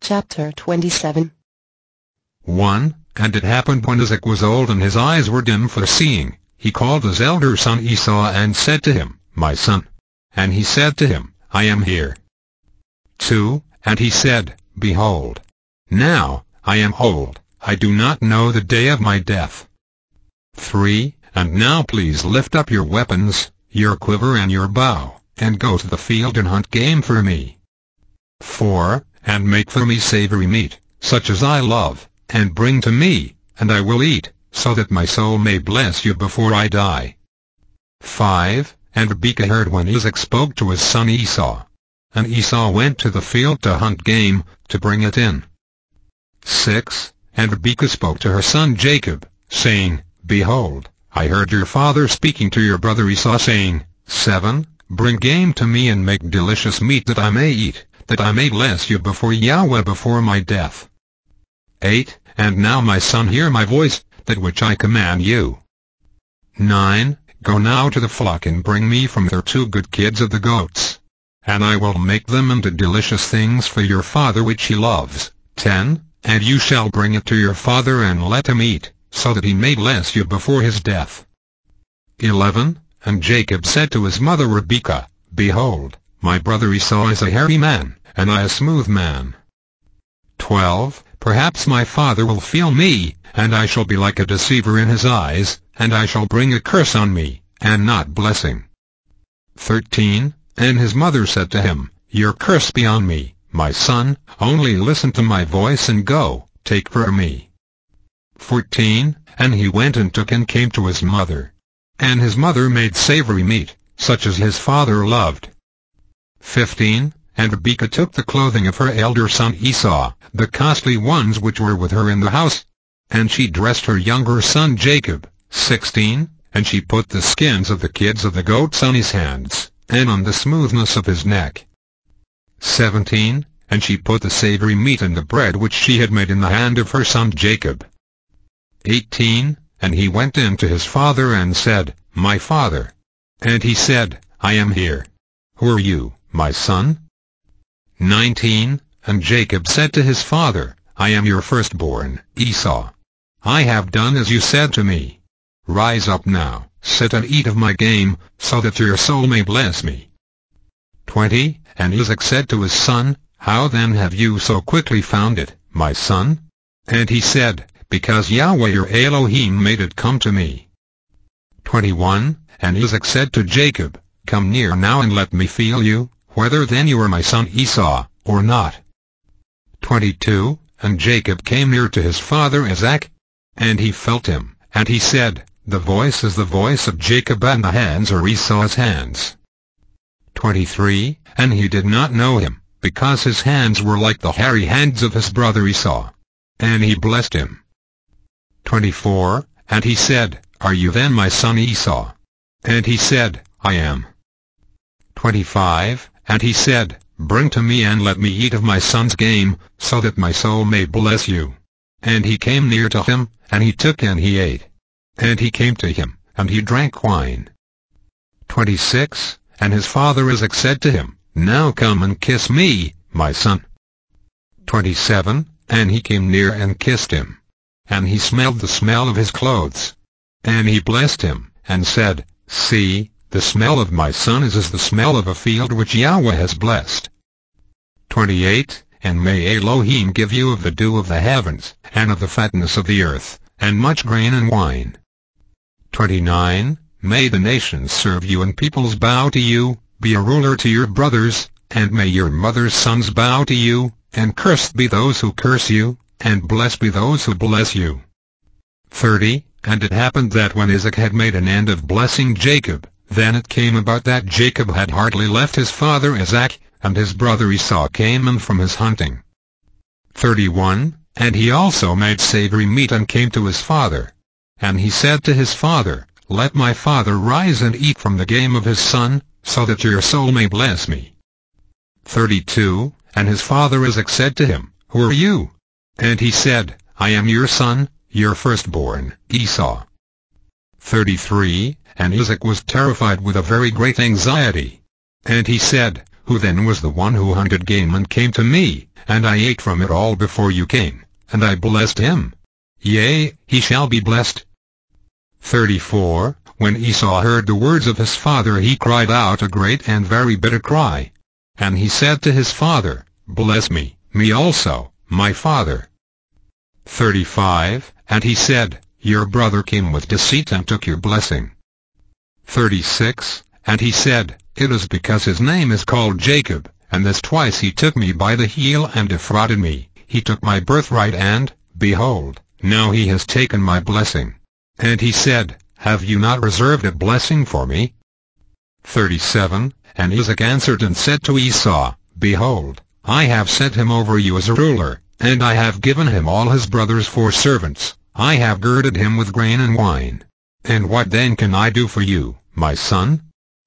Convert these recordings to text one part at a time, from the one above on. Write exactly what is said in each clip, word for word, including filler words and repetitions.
Chapter twenty-seven. one. And it happened when Isaac was old and his eyes were dim for seeing, he called his elder son Esau and said to him, My son. And he said to him, I am here. two. And he said, Behold, now I am old, I do not know the day of my death. three. And now please lift up your weapons, your quiver and your bow, and go to the field and hunt game for me. four. And make for me savory meat, such as I love, and bring to me, and I will eat, so that my soul may bless you before I die. five. And Rebekah heard when Isaac spoke to his son Esau. And Esau went to the field to hunt game, to bring it in. six. And Rebekah spoke to her son Jacob, saying, Behold, I heard your father speaking to your brother Esau, saying, seven. Bring game to me and make delicious meat that I may eat, that I may bless you before Yahweh before my death. eight. And now my son, hear my voice, that which I command you. nine. Go now to the flock and bring me from there two good kids of the goats. And I will make them into delicious things for your father which he loves. ten. And you shall bring it to your father and let him eat, so that he may bless you before his death. eleven. And Jacob said to his mother Rebekah, Behold, my brother Esau is a hairy man, and I a smooth man. twelve. Perhaps my father will feel me, and I shall be like a deceiver in his eyes, and I shall bring a curse on me, and not blessing. thirteen. And his mother said to him, Your curse be on me, my son, only listen to my voice and go, take for me. fourteen. And he went and took and came to his mother. And his mother made savory meat, such as his father loved. fifteen. And Rebekah took the clothing of her elder son Esau, the costly ones which were with her in the house, and she dressed her younger son Jacob. sixteen. And she put the skins of the kids of the goats on his hands, and on the smoothness of his neck. seventeen. And she put the savory meat and the bread which she had made in the hand of her son Jacob. eighteen. And he went in to his father and said, My father. And he said, I am here. Who are you, my son? nineteen. And Jacob said to his father, I am your firstborn, Esau. I have done as you said to me. Rise up now, sit and eat of my game, so that your soul may bless me. twenty. And Isaac said to his son, How then have you so quickly found it, my son? And he said, Because Yahweh your Elohim made it come to me. twenty-one. And Isaac said to Jacob, Come near now and let me feel you, whether then you are my son Esau, or not. twenty-two. And Jacob came near to his father Isaac, and he felt him, and he said, The voice is the voice of Jacob, and the hands are Esau's hands. twenty-three. And he did not know him, because his hands were like the hairy hands of his brother Esau. And he blessed him. twenty-four. And he said, Are you then my son Esau? And he said, I am. twenty-five. And he said, Bring to me and let me eat of my son's game, so that my soul may bless you. And he came near to him, and he took and he ate. And he came to him, and he drank wine. twenty-six. And his father Isaac said to him, Now come and kiss me, my son. twenty-seven. And he came near and kissed him. And he smelled the smell of his clothes. And he blessed him, and said, See, the smell of my son is as the smell of a field which Yahweh has blessed. twenty-eight. And may Elohim give you of the dew of the heavens, and of the fatness of the earth, and much grain and wine. twenty-nine. May the nations serve you and peoples bow to you, be a ruler to your brothers, and may your mother's sons bow to you, and cursed be those who curse you, and blessed be those who bless you. thirty. And it happened that when Isaac had made an end of blessing Jacob, then it came about that Jacob had hardly left his father Isaac, and his brother Esau came in from his hunting. thirty-one. And he also made savory meat and came to his father. And he said to his father, Let my father rise and eat from the game of his son, so that your soul may bless me. thirty-two. And his father Isaac said to him, Who are you? And he said, I am your son, your firstborn, Esau. thirty-three. And Isaac was terrified with a very great anxiety. And he said, who then was the one who hunted game and came to me, and I ate from it all before you came, and I blessed him. Yea, he shall be blessed. thirty-four. When Esau heard the words of his father, he cried out a great and very bitter cry. And he said to his father, Bless me, me also, my father. thirty-five. And he said, Your brother came with deceit and took your blessing. thirty-six. And he said, It is because his name is called Jacob, and this twice he took me by the heel and defrauded me. He took my birthright and, behold, now he has taken my blessing. And he said, Have you not reserved a blessing for me? thirty-seven. And Isaac answered and said to Esau, Behold, I have set him over you as a ruler, and I have given him all his brothers for servants. I have girded him with grain and wine. And what then can I do for you, my son?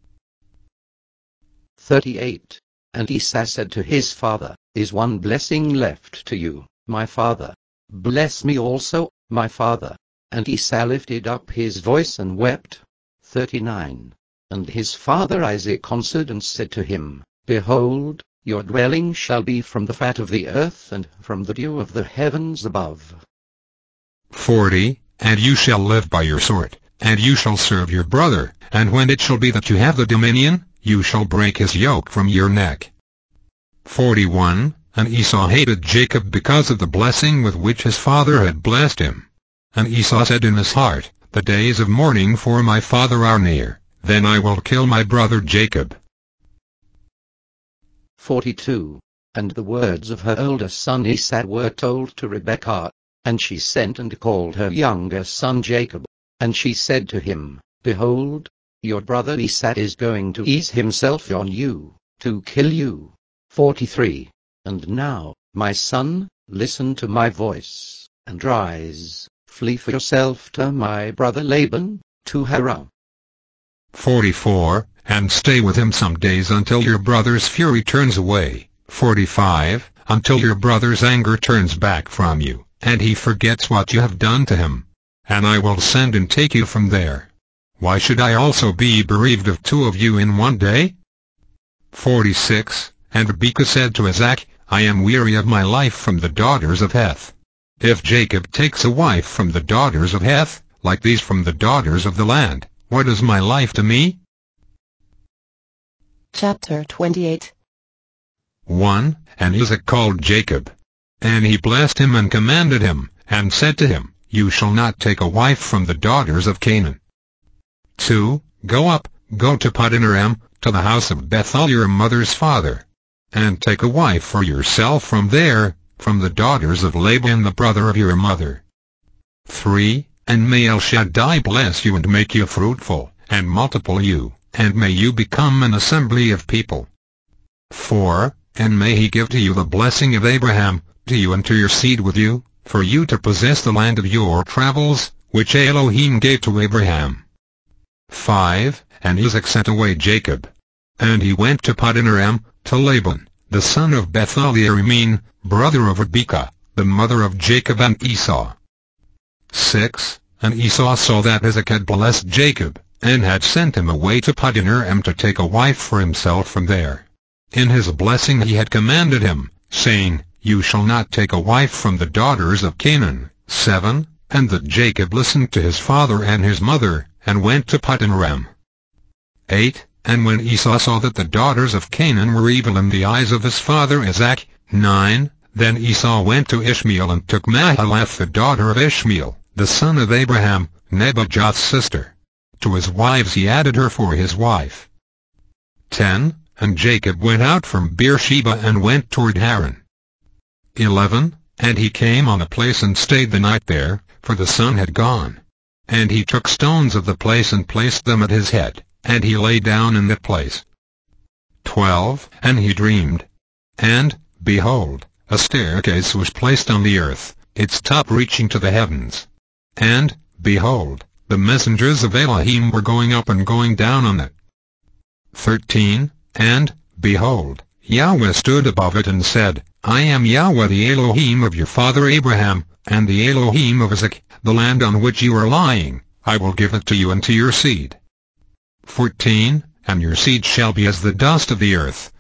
thirty-eight. And Esau said to his father, Is one blessing left to you, my father? Bless me also, my father. And Esau lifted up his voice and wept. thirty-nine. And his father Isaac answered and said to him, Behold, your dwelling shall be from the fat of the earth and from the dew of the heavens above. forty. And you shall live by your sword, and you shall serve your brother, and when it shall be that you have the dominion, you shall break his yoke from your neck. forty-one. And Esau hated Jacob because of the blessing with which his father had blessed him. And Esau said in his heart, The days of mourning for my father are near, then I will kill my brother Jacob. forty-two. And the words of her older son Esau were told to Rebekah, and she sent and called her younger son Jacob. And she said to him, Behold, your brother Esau is going to ease himself on you, to kill you. forty-three. And now, my son, listen to my voice, and rise, flee for yourself to my brother Laban, to Haran. forty-four. And stay with him some days until your brother's fury turns away. forty-five. Until your brother's anger turns back from you, and he forgets what you have done to him. And I will send and take you from there. Why should I also be bereaved of two of you in one day? forty-six. And Rebekah said to Isaac, I am weary of my life from the daughters of Heth. If Jacob takes a wife from the daughters of Heth, like these from the daughters of the land, what is my life to me? Chapter twenty-eight. one. And Isaac called Jacob. And he blessed him and commanded him, and said to him, You shall not take a wife from the daughters of Canaan. two. Go up, go to Paddan-aram, to the house of Bethuel your mother's father. And take a wife for yourself from there, from the daughters of Laban the brother of your mother. three. And may El Shaddai bless you and make you fruitful, and multiply you, and may you become an assembly of people. four. And may he give to you the blessing of Abraham, to you and to your seed with you, for you to possess the land of your travels, which Elohim gave to Abraham. five. And Isaac sent away Jacob. And he went to Paddan-aram, to Laban, the son of Bethuel the Aramean, brother of Rebekah, the mother of Jacob and Esau. six. And Esau saw that Isaac had blessed Jacob, and had sent him away to Paddan-aram to take a wife for himself from there. In his blessing he had commanded him, saying, You shall not take a wife from the daughters of Canaan. seven. And that Jacob listened to his father and his mother, and went to Paddan-aram. eight. And when Esau saw that the daughters of Canaan were evil in the eyes of his father Isaac. nine. Then Esau went to Ishmael and took Mahalath the daughter of Ishmael, the son of Abraham, Nebajoth's sister. To his wives he added her for his wife. ten. And Jacob went out from Beersheba and went toward Haran. eleven. And he came on a place and stayed the night there, for the sun had gone. And he took stones of the place and placed them at his head, and he lay down in that place. twelve. And he dreamed. And, behold, a staircase was placed on the earth, its top reaching to the heavens. And, behold, the messengers of Elohim were going up and going down on it. thirteen. And, behold, Yahweh stood above it and said, I am Yahweh the Elohim of your father Abraham, and the Elohim of Isaac. The land on which you are lying, I will give it to you and to your seed. fourteen. And your seed shall be as the dust of the earth,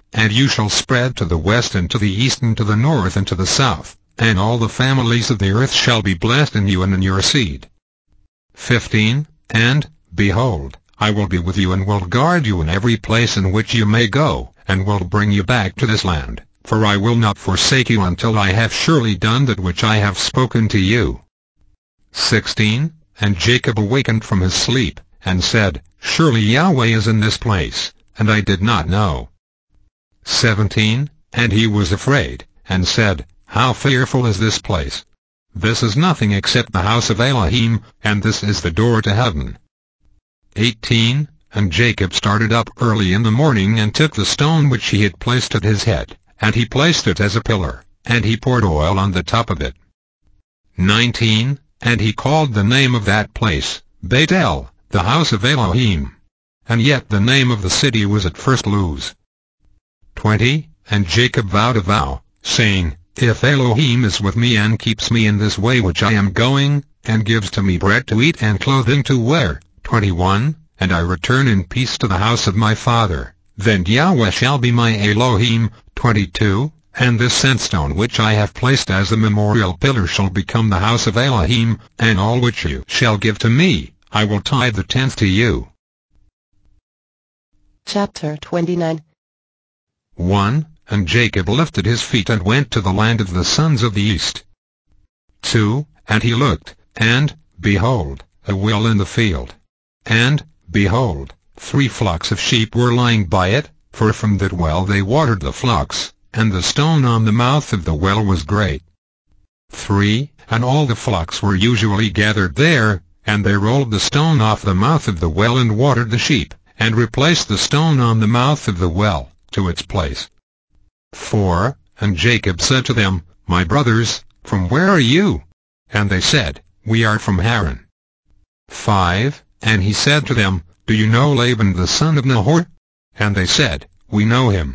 and you shall spread to the west and to the east and to the north and to the south, and all the families of the earth shall be blessed in you and in your seed. fifteen. And, behold, I will be with you and will guard you in every place in which you may go, and will bring you back to this land, for I will not forsake you until I have surely done that which I have spoken to you. sixteen. And Jacob awakened from his sleep, and said, Surely Yahweh is in this place, and I did not know. seventeen. And he was afraid, and said, How fearful is this place! This is nothing except the house of Elohim, and this is the door to heaven. eighteen. And Jacob started up early in the morning and took the stone which he had placed at his head, and he placed it as a pillar, and he poured oil on the top of it. nineteen. And he called the name of that place, Bethel, the house of Elohim. And yet the name of the city was at first Luz. twenty. And Jacob vowed a vow, saying, If Elohim is with me and keeps me in this way which I am going, and gives to me bread to eat and clothing to wear, twenty-one. And I return in peace to the house of my father, then Yahweh shall be my Elohim, twenty-two. And this sandstone which I have placed as a memorial pillar shall become the house of Elohim, and all which you shall give to me, I will tithe the tenth to you. Chapter twenty-nine. one. And Jacob lifted his feet and went to the land of the sons of the east. two. And he looked, and, behold, a well in the field. And, behold, three flocks of sheep were lying by it, for from that well they watered the flocks, and the stone on the mouth of the well was great. three. And all the flocks were usually gathered there, and they rolled the stone off the mouth of the well and watered the sheep, and replaced the stone on the mouth of the well, to its place. four. And Jacob said to them, My brothers, from where are you? And they said, We are from Haran. five. And he said to them, Do you know Laban the son of Nahor? And they said, We know him.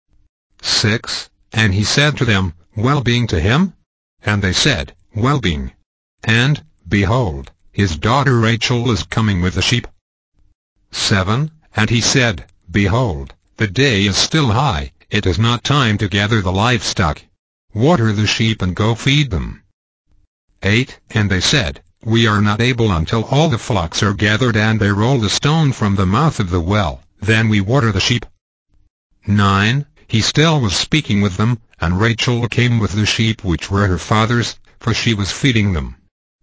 six. And he said to them, Well-being to him? And they said, Well-being. And, behold, his daughter Rachel is coming with the sheep. seven. And he said, Behold, the day is still high, it is not time to gather the livestock. Water the sheep and go feed them. eight. And they said, We are not able until all the flocks are gathered and they roll the stone from the mouth of the well, then we water the sheep. nine. He still was speaking with them, and Rachel came with the sheep which were her father's, for she was feeding them.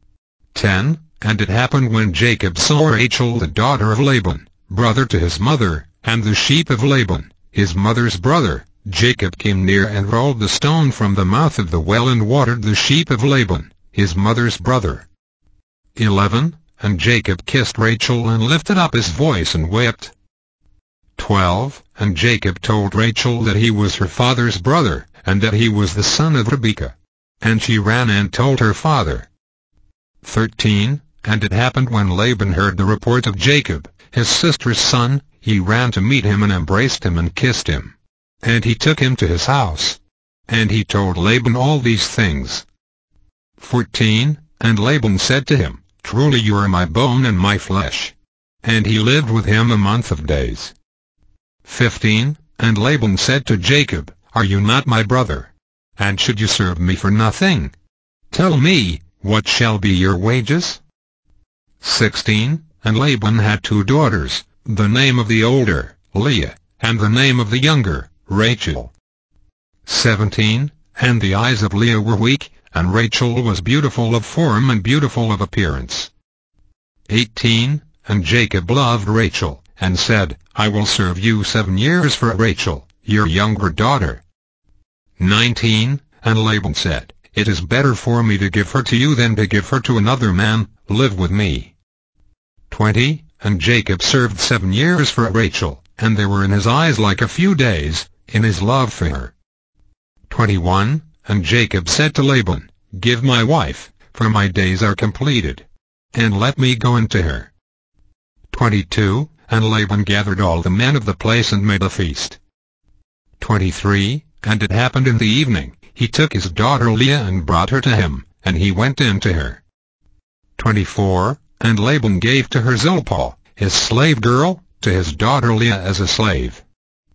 ten. And it happened when Jacob saw Rachel the daughter of Laban, brother to his mother, and the sheep of Laban, his mother's brother, Jacob came near and rolled the stone from the mouth of the well and watered the sheep of Laban, his mother's brother. eleven. And Jacob kissed Rachel and lifted up his voice and wept. twelve. And Jacob told Rachel that he was her father's brother, and that he was the son of Rebekah. And she ran and told her father. thirteen. And it happened when Laban heard the report of Jacob, his sister's son, he ran to meet him and embraced him and kissed him. And he took him to his house. And he told Laban all these things. fourteen. And Laban said to him, Truly you are my bone and my flesh. And he lived with him a month of days. fifteen. And Laban said to Jacob, Are you not my brother? And should you serve me for nothing? Tell me, what shall be your wages? sixteen. And Laban had two daughters, the name of the older, Leah, and the name of the younger, Rachel. seventeen. And the eyes of Leah were weak, and Rachel was beautiful of form and beautiful of appearance. eighteen. And Jacob loved Rachel, and said, I will serve you seven years for Rachel, your younger daughter. nineteen. And Laban said, It is better for me to give her to you than to give her to another man, live with me. twenty. And Jacob served seven years for Rachel, and they were in his eyes like a few days, in his love for her. twenty-one. And Jacob said to Laban, Give my wife, for my days are completed, and let me go into her. twenty-two. And Laban gathered all the men of the place and made a feast. twenty-three. And it happened in the evening, he took his daughter Leah and brought her to him, and he went in to her. twenty-four. And Laban gave to her Zilpah, his slave girl, to his daughter Leah as a slave.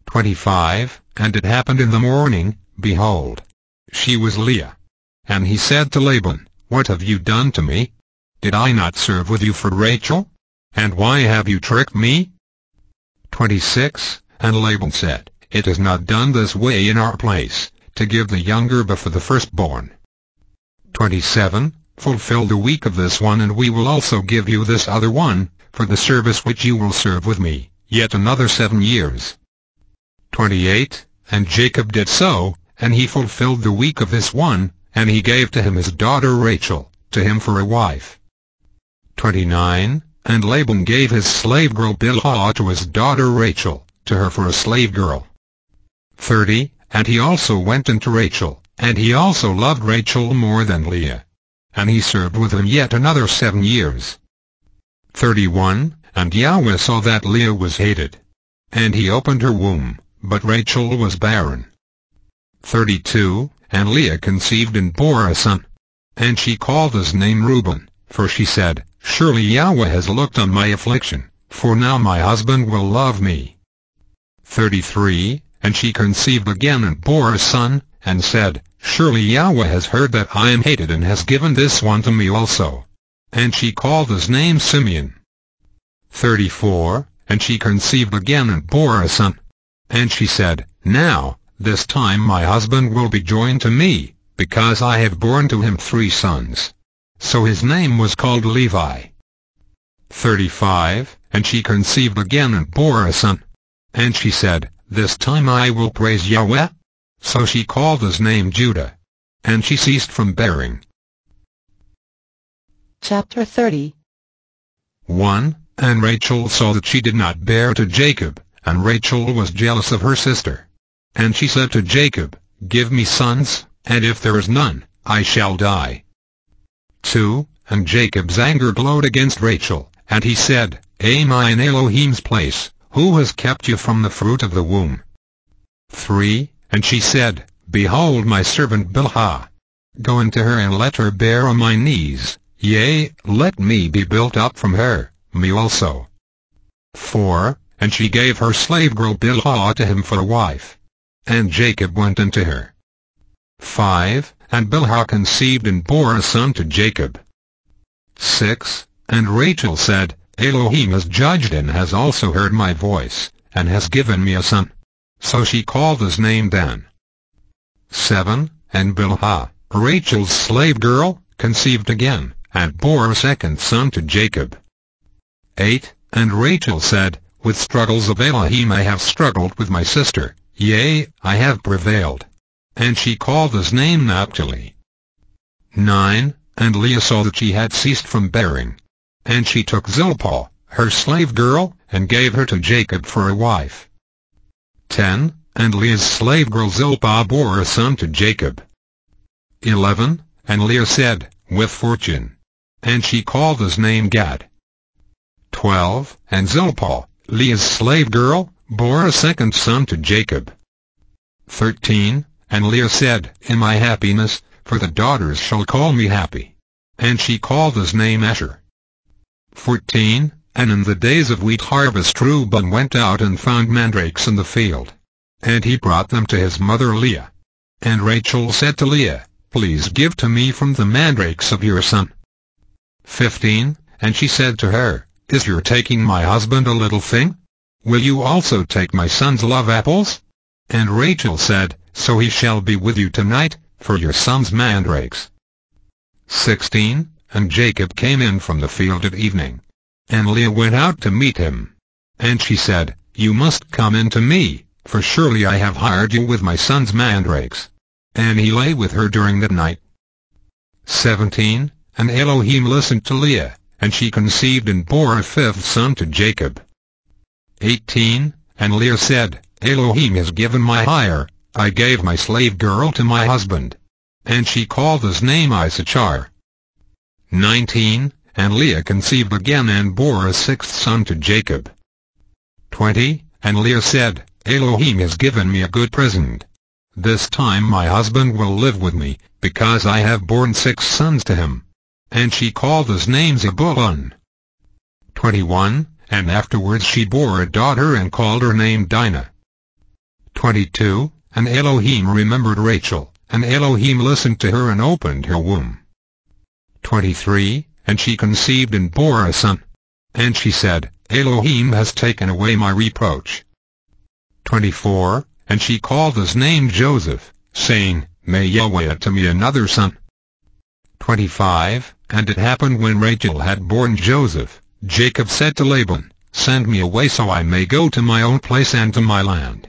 twenty-five. And it happened in the morning, behold, she was Leah. And he said to Laban, What have you done to me? Did I not serve with you for Rachel? And why have you tricked me? twenty-six. And Laban said, It is not done this way in our place, to give the younger before the firstborn. twenty-seven. Fulfill the week of this one, and we will also give you this other one, for the service which you will serve with me, yet another seven years. twenty-eight. And Jacob did so, and he fulfilled the week of this one, and he gave to him his daughter Rachel, to him for a wife. twenty-nine. And Laban gave his slave girl Bilhah to his daughter Rachel, to her for a slave girl. thirty. And he also went into Rachel, and he also loved Rachel more than Leah. And he served with him yet another seven years. thirty-one. And Yahweh saw that Leah was hated. And he opened her womb, but Rachel was barren. thirty-two. And Leah conceived and bore a son. And she called his name Reuben, for she said, Surely Yahweh has looked on my affliction, for now my husband will love me. thirty-three. And she conceived again and bore a son, and said, Surely Yahweh has heard that I am hated and has given this one to me also. And she called his name Simeon. thirty-four. And she conceived again and bore a son. And she said, Now, this time my husband will be joined to me, because I have borne to him three sons. So his name was called Levi. thirty-five. And she conceived again and bore a son. And she said, This time I will praise Yahweh. So she called his name Judah. And she ceased from bearing. Chapter thirty. one. And Rachel saw that she did not bear to Jacob, and Rachel was jealous of her sister. And she said to Jacob, Give me sons, and if there is none, I shall die. two. And Jacob's anger glowed against Rachel, and he said, Am I in Elohim's place, who has kept you from the fruit of the womb? three. And she said, Behold my servant Bilhah. Go into her and let her bear on my knees, yea, let me be built up from her, me also. four. And she gave her slave girl Bilhah to him for a wife. And Jacob went into her. five. And Bilhah conceived and bore a son to Jacob. six. And Rachel said, Elohim has judged and has also heard my voice, and has given me a son. So she called his name Dan. seven. And Bilhah, Rachel's slave girl, conceived again, and bore a second son to Jacob. eight. And Rachel said, With struggles of Elohim I have struggled with my sister, yea, I have prevailed. And she called his name Naphtali. nine. And Leah saw that she had ceased from bearing. And she took Zilpah, her slave girl, and gave her to Jacob for a wife. ten. And Leah's slave girl Zilpah bore a son to Jacob. eleven. And Leah said, With fortune. And she called his name Gad. twelve. And Zilpah, Leah's slave girl, bore a second son to Jacob. thirteen. And Leah said, In my happiness, for the daughters shall call me happy. And she called his name Asher. fourteen. And in the days of wheat harvest Reuben went out and found mandrakes in the field. And he brought them to his mother Leah. And Rachel said to Leah, Please give to me from the mandrakes of your son. fifteen. And she said to her, Is your taking my husband a little thing? Will you also take my son's love apples? And Rachel said, So he shall be with you tonight, for your son's mandrakes. sixteen. And Jacob came in from the field at evening. And Leah went out to meet him. And she said, You must come in to me, for surely I have hired you with my son's mandrakes. And he lay with her during the night. seventeen. And Elohim listened to Leah, and she conceived and bore a fifth son to Jacob. eighteen. And Leah said, Elohim has given my hire, I gave my slave girl to my husband. And she called his name Issachar. nineteen. And Leah conceived again and bore a sixth son to Jacob. twenty. And Leah said, Elohim has given me a good present. This time my husband will live with me, because I have borne six sons to him. And she called his name Zebulun. twenty-one. And afterwards she bore a daughter and called her name Dinah. twenty-two. And Elohim remembered Rachel, and Elohim listened to her and opened her womb. twenty-three. And she conceived and bore a son. And she said, Elohim has taken away my reproach. twenty-four. And she called his name Joseph, saying, May Yahweh add to me another son. twenty-five. And it happened when Rachel had borne Joseph, Jacob said to Laban, Send me away so I may go to my own place and to my land.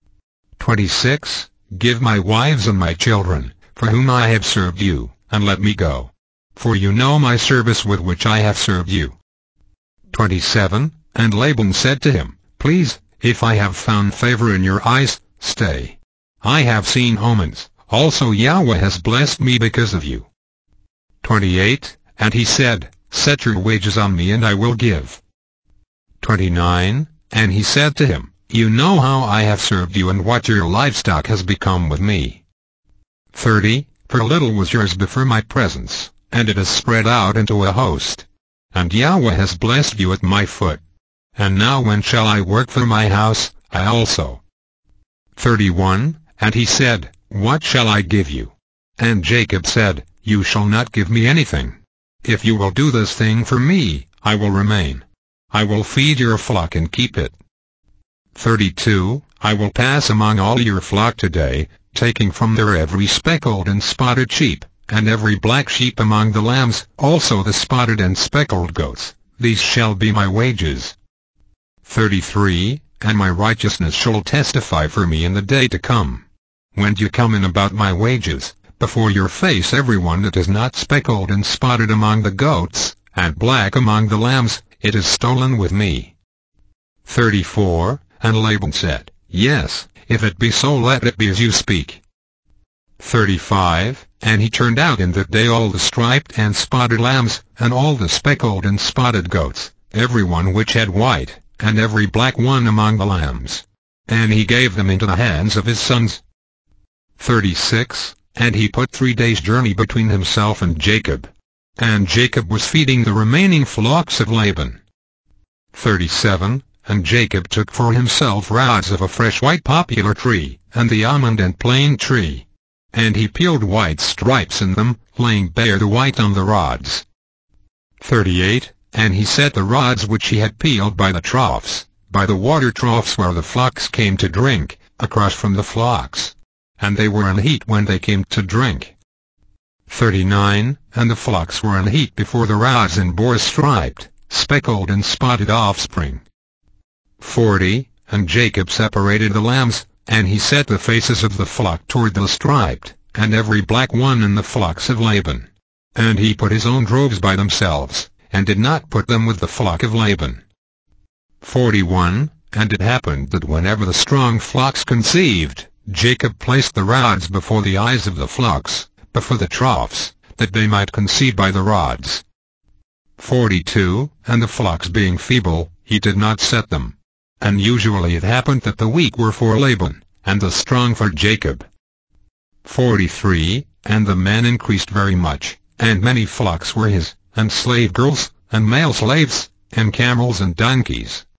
twenty-six. Give my wives and my children, for whom I have served you, and let me go. For you know my service with which I have served you. twenty-seven. And Laban said to him, Please, if I have found favor in your eyes, stay. I have seen omens, also Yahweh has blessed me because of you. twenty-eight. And he said, Set your wages on me and I will give. twenty-nine. And he said to him, You know how I have served you and what your livestock has become with me. thirty. For little was yours before my presence, and it has spread out into a host. And Yahweh has blessed you at my foot. And now when shall I work for my house, I also? thirty-one. And he said, What shall I give you? And Jacob said, You shall not give me anything. If you will do this thing for me, I will remain. I will feed your flock and keep it. thirty-two. I will pass among all your flock today, taking from there every speckled and spotted sheep, and every black sheep among the lambs, also the spotted and speckled goats. These shall be my wages. thirty-three. And my righteousness shall testify for me in the day to come. When you come in about my wages, before your face everyone that is not speckled and spotted among the goats, and black among the lambs, it is stolen with me. thirty-four. And Laban said, Yes, if it be so let it be as you speak. thirty-five. And he turned out in that day all the striped and spotted lambs, and all the speckled and spotted goats, every one which had white, and every black one among the lambs. And he gave them into the hands of his sons. thirty-six. And he put three days' journey between himself and Jacob. And Jacob was feeding the remaining flocks of Laban. thirty-seven. And Jacob took for himself rods of a fresh white poplar tree, and the almond and plane tree. And he peeled white stripes in them, laying bare the white on the rods. thirty-eight. And he set the rods which he had peeled by the troughs, by the water troughs where the flocks came to drink, across from the flocks. And they were in heat when they came to drink. thirty-nine. And the flocks were in heat before the rods and bore striped, speckled and spotted offspring. forty. And Jacob separated the lambs, and he set the faces of the flock toward the striped, and every black one in the flocks of Laban. And he put his own droves by themselves, and did not put them with the flock of Laban. forty-one. And it happened that whenever the strong flocks conceived, Jacob placed the rods before the eyes of the flocks, before the troughs, that they might conceive by the rods. forty-two. And the flocks being feeble, he did not set them. And usually it happened that the weak were for Laban, and the strong for Jacob. forty-three. And the men increased very much, and many flocks were his, and slave girls, and male slaves, and camels and donkeys.